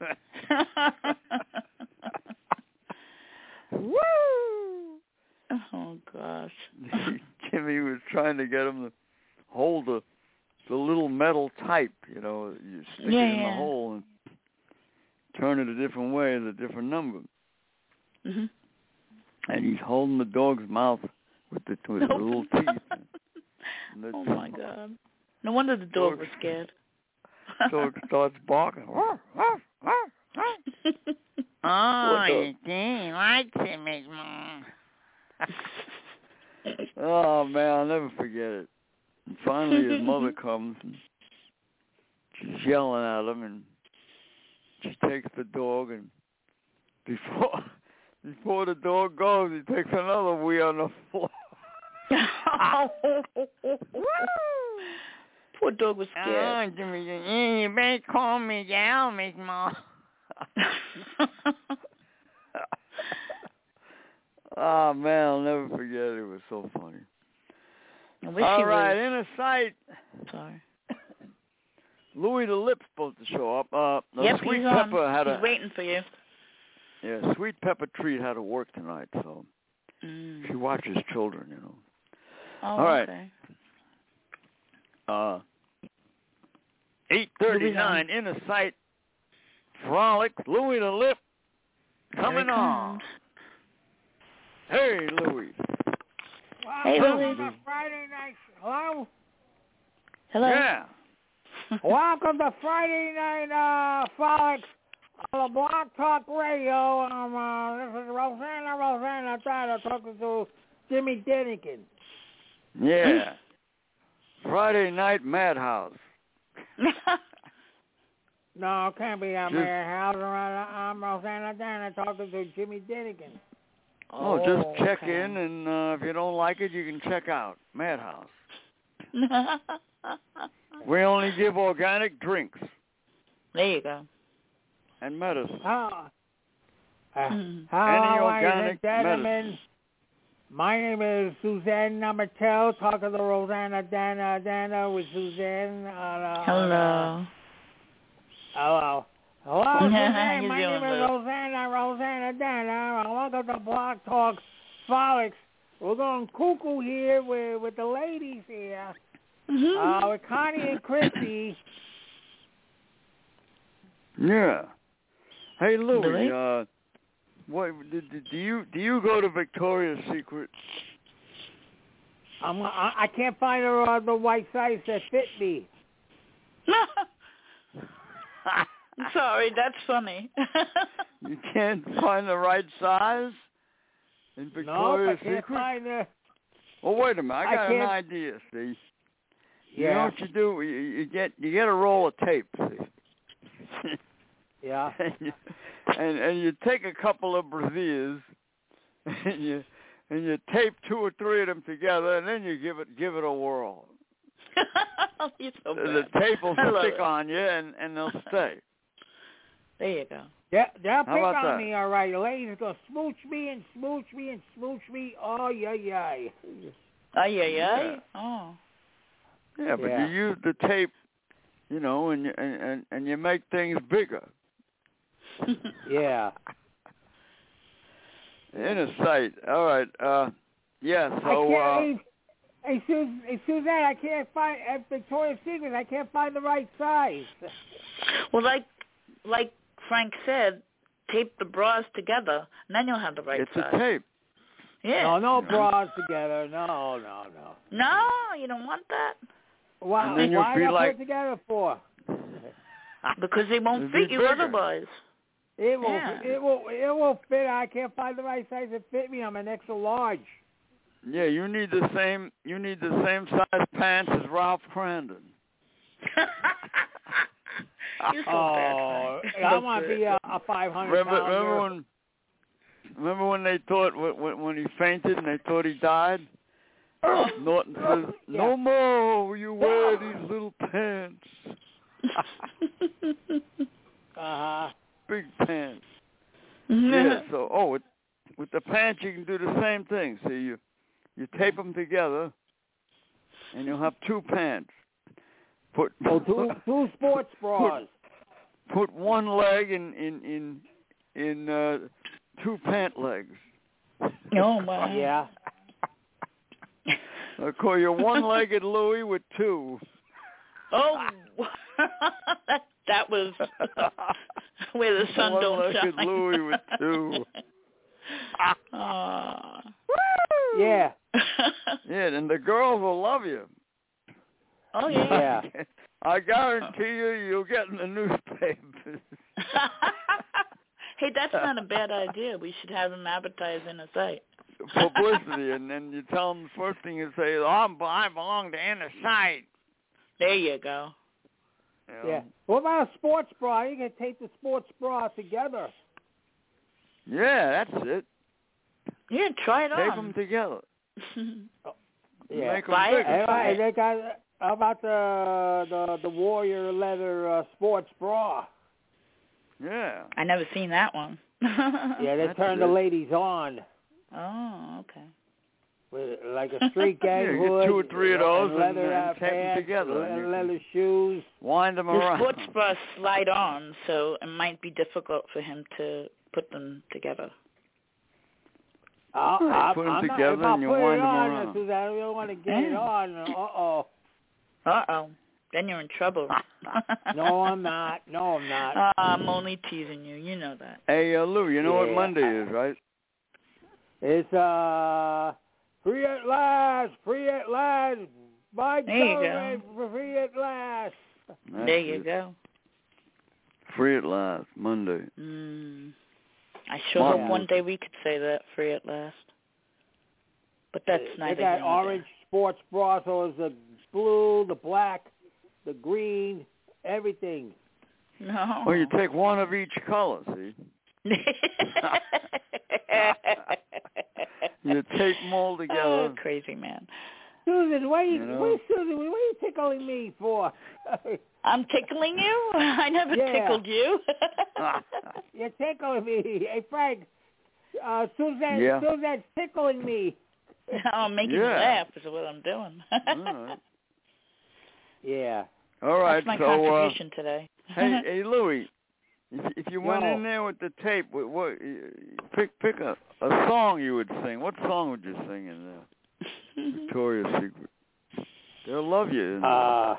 C: Woo!
F: Oh, gosh.
C: Jimmy was trying to get him to hold the, the little metal type, you know. You stick
F: yeah,
C: it in
F: yeah.
C: the hole and turn it a different way as a different number.
F: Mm-hmm.
C: And he's holding the dog's mouth with the, with the little teeth. The
F: oh, my God. No wonder the dog, dog was scared.
C: Dog starts barking. oh, you see, likes it, Miss Mom. Oh, man, I'll never forget it. And finally his mother comes, and she's yelling at him, and she takes the dog, and before before the dog goes, he takes another wee on the floor.
F: Poor dog was scared.
C: Oh, Jimmy, you better call me down, Miss Mom. Oh, man, I'll never forget it. It was so funny.
F: I wish
C: All
F: he
C: right,
F: was.
C: in a sight.
F: Sorry.
C: Louis the Lip's supposed to show up. Uh,
F: yep,
C: Sweet
F: he's
C: Pepper
F: on.
C: had
F: he's
C: a,
F: waiting for you.
C: Yeah, Sweet Pepper Treat had to work tonight, so
F: mm.
C: she watches children, you know.
F: Oh,
C: All right.
F: okay.
C: Uh, eight thirty-nine, in a sight, frolic, Louis the Lip, coming on. Hey, Louis.
H: Welcome
F: Hey, Louis.
H: to Friday night. Hello?
F: Hello?
C: Yeah.
H: Welcome to Friday night, uh, frolics on the Block Talk Radio. Um, uh, this is Rosanna, Rosanna Tyler talking to Jimmy Dinnigan.
C: Yeah. Friday night madhouse.
H: No, it can't be a
C: Just,
H: madhouse. I'm Rosanna Tyler talking to Jimmy Dinnigan.
C: Oh, just
F: Oh,
C: check
F: okay.
C: in, and uh, if you don't like it, you can check out. Madhouse. We only give organic drinks.
F: There you go.
C: And medicine.
H: Uh, uh,
F: Mm.
H: hello,
C: Any
H: ladies
C: organic
H: and gentlemen.
C: medicine.
H: My name is Suzanne Mattel, talking to Rosanna Dana Dana with Suzanne. Uh,
F: Hello.
H: Uh, hello. Hello,
F: How
H: Suzanne.
F: you
H: My
F: doing,
H: name is
F: Lou?
H: Rosanna, Rosanna Dana. Welcome to Blog Talk Frolics. We're going cuckoo here with, with the ladies here.
F: Mm-hmm.
H: Uh, with Connie and Christy.
C: Yeah. Hey, Louis,
F: Louis?
C: uh,
B: what do, do you do you go to Victoria's Secret?
H: I'm, I, I can't find the, uh, the white size that fit me.
F: Sorry, that's funny.
B: You can't find the right size in Victoria's
H: no, I can't
B: Secret?
H: find the...
B: Well, wait a minute. I
H: I
B: got
H: can't...
B: an idea, see? You
H: Yeah.
B: know what you do? You, you get you get a roll of tape, see?
H: Yeah.
B: and, you, and and you take a couple of braziers and you and you tape two or three of them together, and then you give it give it a whirl.
F: You're so
B: The
F: bad.
B: tape will
F: I love
B: stick
F: it.
B: on you, and and they'll stay.
F: There you go.
H: Yeah, they'll pick
B: about
H: on
B: that?
H: me, all right. The ladies go smooch me and smooch me and smooch me. Oh, yeah, yeah.
F: Oh, yeah, yeah.
B: Yeah.
F: Oh.
B: Yeah, but
H: Yeah.
B: you use the tape, you know, and you, and and, and you make things bigger.
H: Yeah.
B: In a sight. All right. Uh, yeah.
H: I
B: So.
H: can't,
B: Uh,
H: hey, hey, Sus- hey, Suzanne, I can't find, at Victoria's Secret, I can't find the right size.
F: Well, like like Frank said, tape the bras together, and then you'll have the right
B: it's
F: size.
B: a tape.
F: Yeah.
H: No, no bras together. No, no, no.
F: No, you don't want that.
H: Why,
B: And then you'll
H: why
B: be
H: not
B: like-
H: put it together for?
F: Because they won't
B: It'll
F: fit
B: be
F: you
B: bigger.
F: otherwise.
H: It won't,
F: Yeah.
H: it won't, it won't fit. I can't find the right size to fit me. I'm an extra large.
B: Yeah, you need the same. You need the same size pants as Ralph Crandon.
F: You're so
H: Oh,
F: bad, Frank.
H: I want to be a, a five hundred
B: Remember,
H: pounder.
B: remember when? Remember when they thought when, when he fainted and they thought he died? Norton says, "No more will you wear these little pants."
H: Uh-huh.
B: Big pants. Yeah. So, oh, with, with the pants you can do the same thing. See, you you tape them together, and you'll have two pants. Put
H: Oh, two, two sports bras.
B: put one leg in in in in uh, two pant legs.
F: Oh, my.
H: Yeah.
B: I call you one-legged Louie with two.
F: Oh, that, that was where the sun don't
B: One-legged
F: shine.
B: Louie with two.
F: Aw.
H: Yeah.
B: Yeah, and the girls will love you.
F: Oh, yeah.
H: Yeah.
B: I guarantee you, you'll get in the newspapers.
F: Hey, that's not a bad idea. We should have him advertise in a site.
B: Publicity, and then you tell them the first thing you say, oh, I'm, I belong to Inner Sight.
F: There you go.
B: You know?
H: Yeah. What about a sports bra? You can tape the sports bra together.
B: Yeah, that's it.
F: Yeah, try it
B: Tape
F: on.
B: them together.
H: Yeah.
B: Make 'em
F: Buy it
B: bigger.
F: and try
H: And
F: it.
H: they got, how about the the the Warrior leather uh, sports bra?
B: Yeah.
F: I never seen that one.
H: Yeah, they
B: That's
H: turn
B: it.
H: the ladies on
F: Oh, okay.
H: with like a street gang
B: Yeah, get
H: hood,
B: two or three of those
H: and leather
B: and- and
H: uh,
B: tape 'em
H: pants,
B: together,
H: le-
B: and you can-
H: leather shoes.
B: Wind them
F: The
B: around.
F: sports bras slide on, so it might be difficult for him to put them together.
H: Uh,
B: Right,
H: I,
B: put 'em
H: I'm
B: together
H: not, if I
B: and you
H: put
B: wind
H: it
B: 'em
H: on,
B: around.
H: Suzanne, I don't want to get it
F: Yeah.
H: on. Uh-oh.
F: Uh-oh. Then you're in trouble.
H: No, I'm not. No, I'm not.
F: Uh, I'm only teasing you. You know that.
B: Hey, uh, Lou, you know what
H: Yeah.
B: Monday is, right?
H: It's uh, free at last, free at last. My
F: There you
H: government, free at last.
B: That's
F: there you
B: it.
F: go.
B: Free at last, Monday.
F: Mm. I sure
B: Martin
F: hope one
B: Luther.
F: day we could say that, free at last. But that's
H: They
F: neither
H: got
F: here nor
H: orange sports bras, so it's the blue, the black, the green, everything.
F: there. No.
B: Well, you take one of each color, see? You tape them all together.
F: Oh, crazy man.
H: Susan, what are you,
B: You know?
H: what are, Susan, what are you tickling me for?
F: I'm tickling you? I never
H: Yeah.
F: tickled you.
H: You're tickling me. Hey, Frank, uh, Susan,
B: Yeah.
H: Susan's tickling me.
F: No, I'm making you
B: Yeah.
F: laugh is what I'm doing.
B: All right.
H: Yeah.
B: All right,
F: That's my
B: so, uh,
F: contribution today.
B: hey, hey, Louie, if, if you went
H: Yo.
B: in there with the tape, what, what pick pick a, a song you would sing. What song would you sing in there? Victoria's Secret. They'll love you in there.
H: Uh,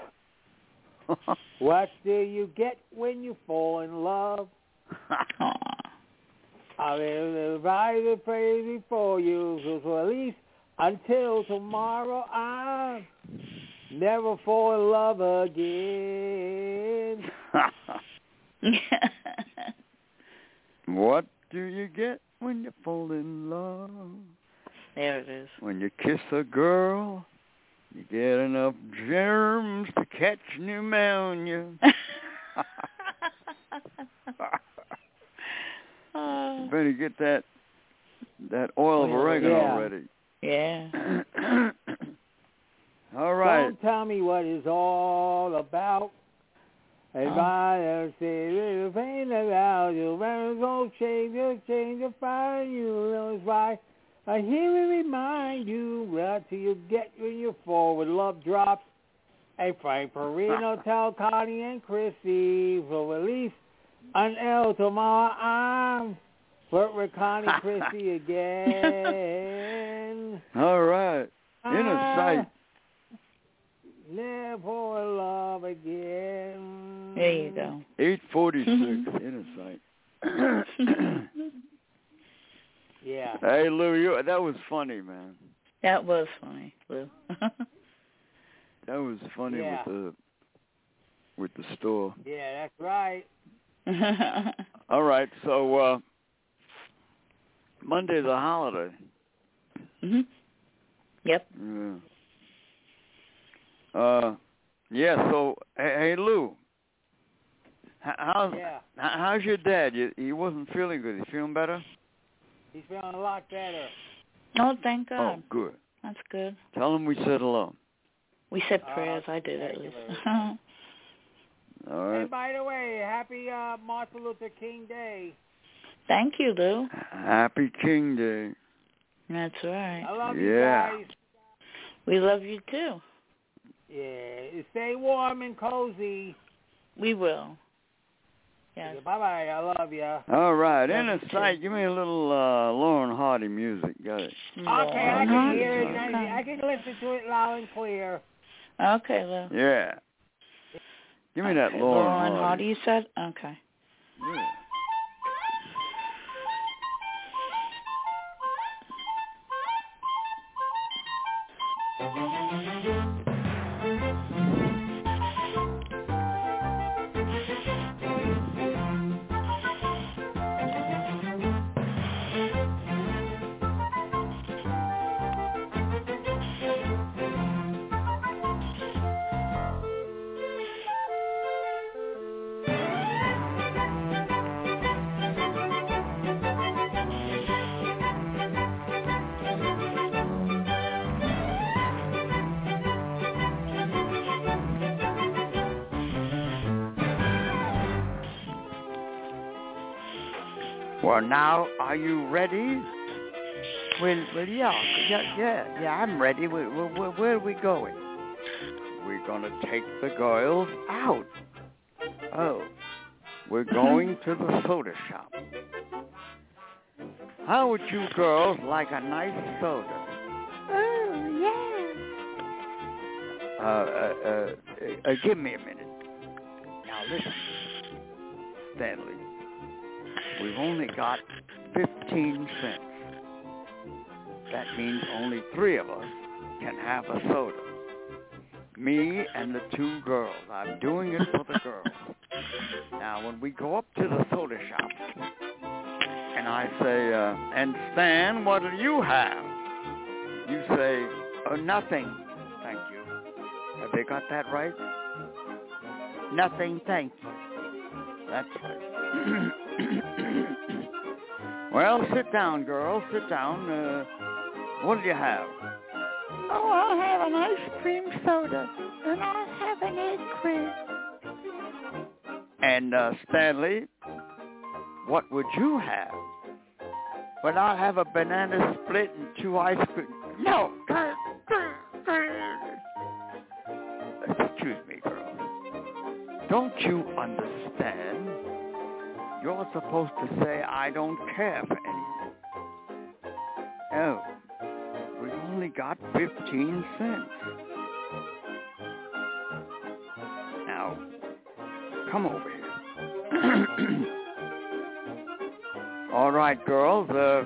H: what do you get when you fall in love?
F: Aw.
H: I'll ride the crazy for you, so, so at least until tomorrow I'll never fall in love again.
B: What do you get when you fall in love?
F: There it is.
B: When you kiss a girl, you get enough germs to catch pneumonia.
F: uh,
B: You better get that that oil of oregano
H: yeah.
B: ready.
F: Yeah.
B: All right.
H: Don't tell me what it's all about. If
F: Oh.
H: I say little pain about you, when it's all change, you'll change, you'll find you. That's why I hear it remind you, right till you get when you're forward, love drops. Hey, Frank Perino, tell Connie and Chrissy, for at least an L tomorrow, I'm flirt with Connie Chrissy again.
B: All right. In a sight.
H: Live for love again.
F: There you go.
B: eight forty-six. In a sight.
H: Yeah.
B: Hey, Lou, you, that was funny, man.
F: That was funny, Lou.
B: That was funny
H: Yeah.
B: with the with the store.
H: Yeah, that's right.
B: All right, so uh, Monday's a holiday.
F: Mhm. Yep.
B: Yeah. Uh, yeah. So, hey, hey Lou, h- how's
H: Yeah.
B: h- how's your dad? You, he wasn't feeling good. He feeling better?
H: He's feeling a lot better.
F: Oh, thank God.
B: Oh, good.
F: That's good.
B: Tell him we said hello.
F: We said
H: Uh,
F: prayers. I did at
H: thank you
F: least.
B: All right.
H: And by the way, happy uh, Martin Luther King Day.
F: Thank you, Lou.
B: Happy King Day.
F: That's right.
H: I love
B: Yeah.
H: you guys.
F: We love you too.
H: Yeah, stay warm and cozy.
F: We will. Yes.
H: Bye-bye. I love you.
B: All right. In
F: Love
B: a
F: you
B: sight,
F: too.
B: give me a little uh, Lauren Hardy music. Got it.
H: Okay, I can
F: Lord.
H: hear it.
F: Okay.
H: I, I can listen to it loud and clear.
F: Okay, Lou.
B: Yeah. Give me that
F: Okay,
B: Lauren,
F: Lauren
B: Hardy.
F: Hardy, you said? Okay.
B: Yeah. Well, now, are you ready? Well, well, yeah, yeah, yeah, yeah. I'm ready. Where, where, where are we going? We're gonna take the girls out. Oh, we're going to the soda shop. How would you girls like a nice soda?
F: Oh, yeah.
B: Uh, uh, uh, uh, give me a minute. Now listen, Stanley. We've only got fifteen cents. That means only three of us can have a soda. Me and the two girls. I'm doing it for the girls. Now, when we go up to the soda shop, and I say, uh, and Stan, what do you have? You say, oh, nothing, thank you. Have they got that right? Nothing, thank you. That's right. Well, sit down, girls. Sit down. Uh, what do you have?
F: Oh, I'll have an ice cream soda, and I'll have an egg cream.
B: And uh, Stanley, what would you have? Well, I'll have a banana split and two ice cream. No. Excuse me, girl. Don't you understand? You're supposed to say, I don't care for anything. Oh, we've only got fifteen cents. Now, come over here. All right, girls. Uh,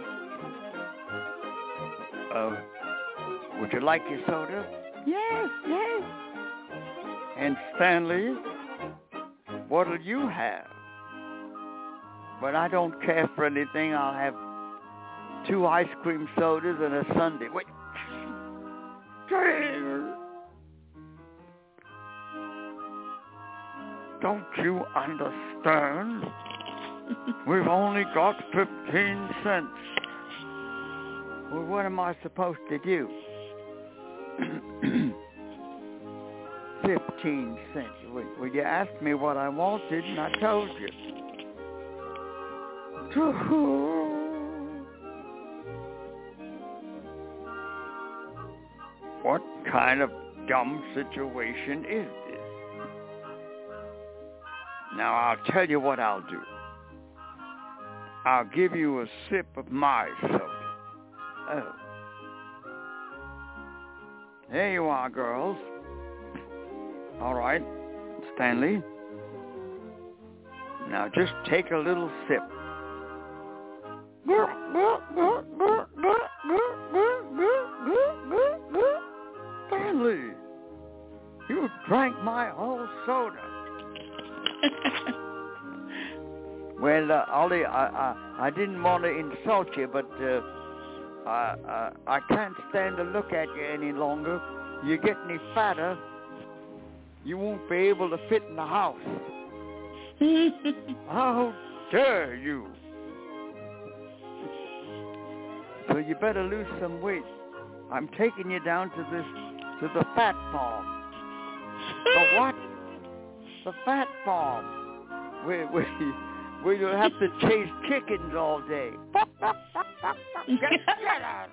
B: uh, would you like your soda?
F: Yes, yes.
B: And Stanley, what'll you have? But I don't care for anything. I'll have two ice cream sodas and a sundae. Wait. Don't you understand? We've only got fifteen cents. Well, what am I supposed to do? Fifteen cents. Well, well, you asked me what I wanted, and I told you. What kind of dumb situation is this? Now, I'll tell you what I'll do. I'll give you a sip of my soda. Oh. There you are, girls. All right, Stanley. Now, just take a little sip. Stanley, you drank my whole soda. Well, uh, Ollie, I, I I didn't want to insult you, but uh, I, I I can't stand to look at you any longer. You get any fatter, you won't be able to fit in the house. How dare you? So you better lose some weight. I'm taking you down to this to the fat farm. The what? The fat farm. Where where where you'll have to chase chickens all day. Get, get out.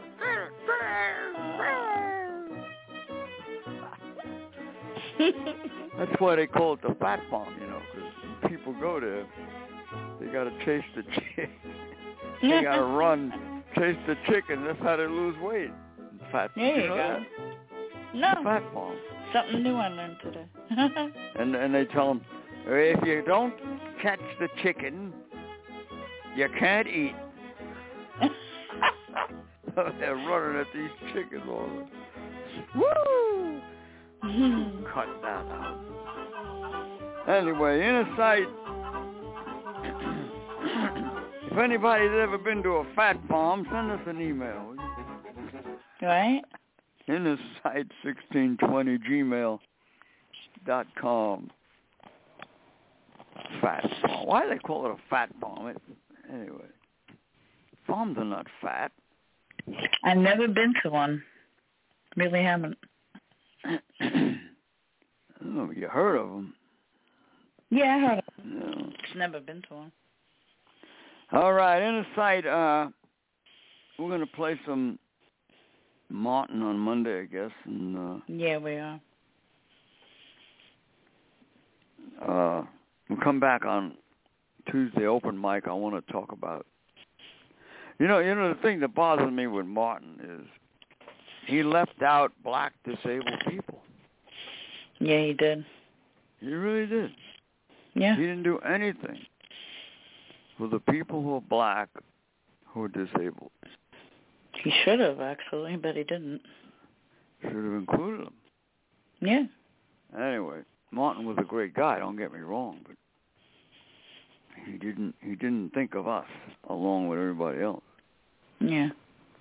B: That's why they call it the fat farm, you know, because people go there, they got to chase the chicken. They got to run, chase the chicken. That's how they lose weight. Fat.
F: There you,
B: you know
F: go.
B: That?
F: No.
B: The fat farm.
F: Something new I learned today.
B: and and they tell them, if you don't catch the chicken, you can't eat. They're running at these chickens all the Woo! Cut that out. Anyway, Inner Sight. If anybody's ever been to a fat farm, send us an email.
F: Right?
B: Inner Sight sixteen twenty gmail dot com. Fat farm. Why do they call it a fat farm? It, anyway, farms are not fat.
F: I've never been to one. Really haven't.
B: I don't know if you heard of them.
F: Yeah, I heard of them.
B: No.
F: Just never been to one.
B: All right, Inner Sight, uh, we're going to play some Martin on Monday, I guess. And uh,
F: yeah, we are.
B: Uh, we'll come back on Tuesday open mic. I want to talk about. You know, you know the thing that bothers me with Martin is he left out black disabled people.
F: Yeah, he did.
B: He really did.
F: Yeah.
B: He didn't do anything for the people who are black who are disabled.
F: He should have, actually, but he didn't.
B: Should have included them.
F: Yeah.
B: Anyway, Martin was a great guy, don't get me wrong, but he didn't he didn't think of us along with everybody else.
F: Yeah.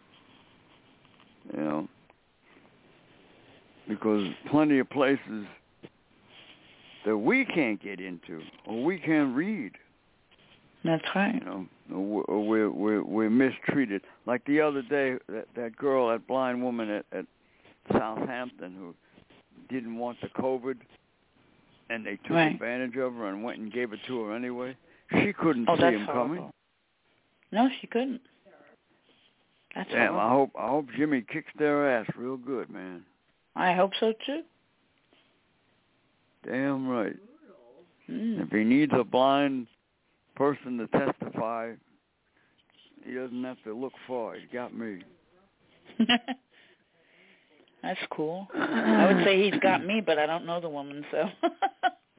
B: You know, because plenty of places that we can't get into or we can't read.
F: That's right.
B: You know, or we're, we're, we're mistreated. Like the other day, that, that girl, that blind woman at, at Southampton who didn't want the COVID, and they took
F: right.
B: advantage of her and went and gave it to her anyway. She couldn't
F: oh,
B: see
F: that's
B: him
F: horrible.
B: coming.
F: No, she couldn't. That's
B: Damn,
F: horrible.
B: I hope I hope Jimmy kicks their ass real good, man.
F: I hope so too.
B: Damn right.
F: Mm.
B: If he needs a blind person to testify, he doesn't have to look far. He's got me.
F: That's cool. I would say he's got me, but I don't know the woman, so.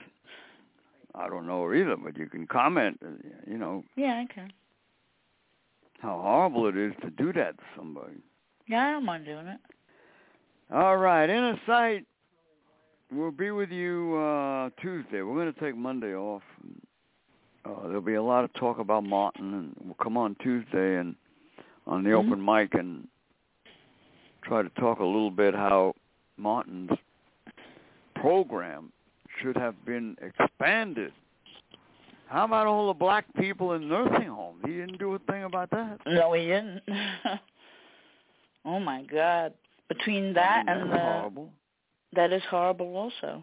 B: I don't know her either, but you can comment, you know.
F: Yeah, I can.
B: how horrible it is to do that to somebody.
F: Yeah, I don't mind doing it.
B: All right, Inner Sight, we'll be with you uh, Tuesday. We're going to take Monday off. Uh, there'll be a lot of talk about Martin, and we'll come on Tuesday and on the
F: mm-hmm.
B: open mic and try to talk a little bit how Martin's program should have been expanded. How about all the black people in nursing homes? He didn't do a thing about that.
F: No, he didn't. Oh, my God. Between that
B: I mean,
F: and
B: that's
F: the...
B: horrible.
F: That is horrible also.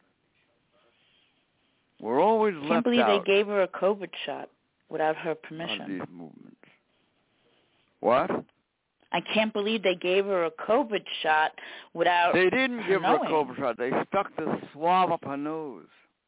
B: We're always
F: I
B: left
F: can't believe
B: out
F: they gave her a COVID shot without her permission.
B: on these movements. What?
F: I can't believe they gave her a COVID shot without
B: They didn't
F: her
B: give
F: knowing.
B: her a COVID shot. They stuck the swab up her nose.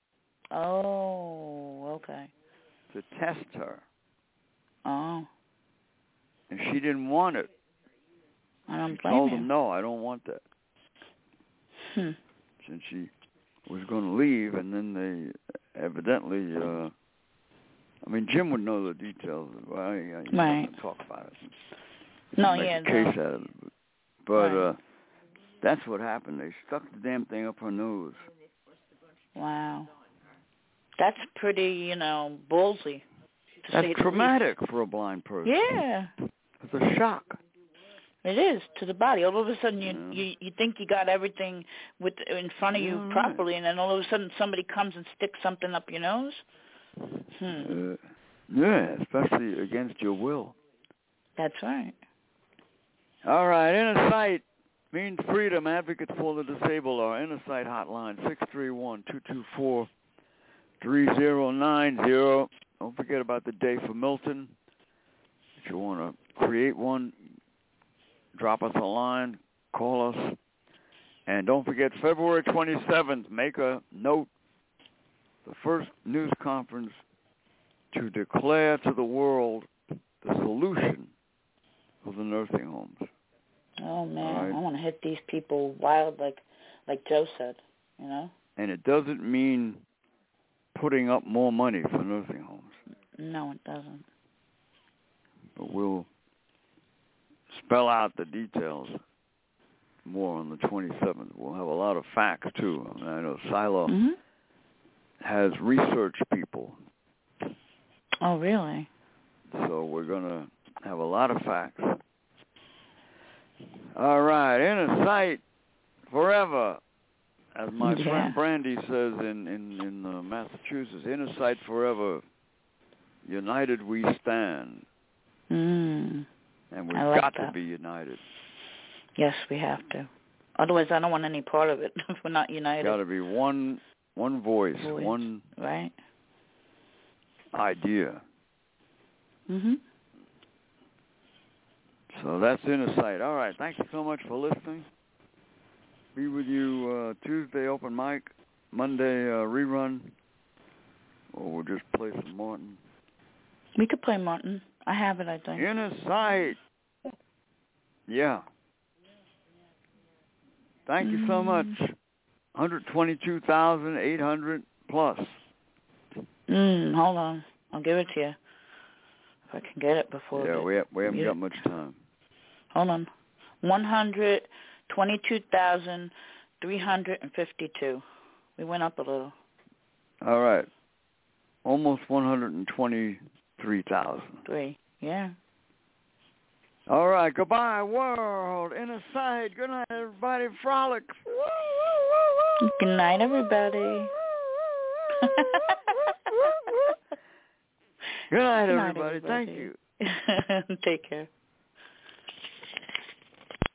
F: Oh, okay.
B: To test her.
F: Oh.
B: And she didn't want it.
F: I don't
B: she
F: blame
B: told
F: you.
B: them, no, I don't want that.
F: Hmm.
B: Since she was going to leave, and then they evidently, uh, I mean, Jim would know the details. Well, I, I, you
F: right.
B: don't talk about it.
F: No,
B: make
F: yeah,
B: a case
F: no.
B: out of it. But
F: right.
B: uh, that's what happened. They stuck the damn thing up her nose.
F: Wow. That's pretty, you know, ballsy.
B: That's traumatic for a blind person.
F: Yeah.
B: It's a shock.
F: It is to the body. All of a sudden, you
B: yeah.
F: you, you think you got everything with in front of you
B: yeah,
F: properly,
B: right.
F: and then all of a sudden somebody comes and sticks something up your nose. Hmm.
B: Uh, yeah, especially against your will.
F: That's right.
B: All right, Inner Sight means freedom. Advocates for the disabled. Our Inner Sight hotline, six three one, two two four, three zero nine zero. Don't forget about the Day for Milton. If you want to create one, drop us a line, call us. And don't forget, February twenty-seventh, make a note, the first news conference to declare to the world the solution for the nursing homes.
F: Oh, man,
B: right.
F: I want to hit these people wild like like Joe said, you know?
B: And it doesn't mean putting up more money for nursing homes.
F: No, it doesn't.
B: But we'll spell out the details more on the twenty-seventh. We'll have a lot of facts, too. I mean, I know Silo
F: mm-hmm. has
B: research people.
F: Oh, really?
B: So we're going to have a lot of facts. All right, Inner Sight forever. As my
F: yeah.
B: friend Brandy says in, in, in uh, Massachusetts, Inner Sight forever, united we stand.
F: Mm.
B: And we've
F: like
B: got
F: that.
B: to be united.
F: Yes, we have to. Otherwise, I don't want any part of it if we're not united.
B: Got to be one one voice,
F: voice,
B: one
F: right.
B: idea.
F: Mm-hmm.
B: So that's Inner Sight. All right, thank you so much for listening. Be with you uh, Tuesday open mic, Monday uh, rerun, or we'll just play some Martin.
F: We could play Martin. I have it, I think.
B: Inner Sight. Yeah. Thank you so much. one hundred twenty-two thousand eight hundred plus.
F: Mm, hold on. I'll give it to you. If I can get it before.
B: Yeah,
F: the,
B: we, have, we haven't
F: you,
B: got much time.
F: Hold on. one hundred twenty-two thousand three hundred fifty-two. We went up a little.
B: All right. Almost one hundred twenty-three thousand.
F: Three, yeah.
B: All right. Goodbye, world. Inner Sight. Good night, everybody. Frolic.
F: Good night, everybody.
B: Good night,
F: Good
B: everybody.
F: night, everybody.
B: Thank you.
F: Take care.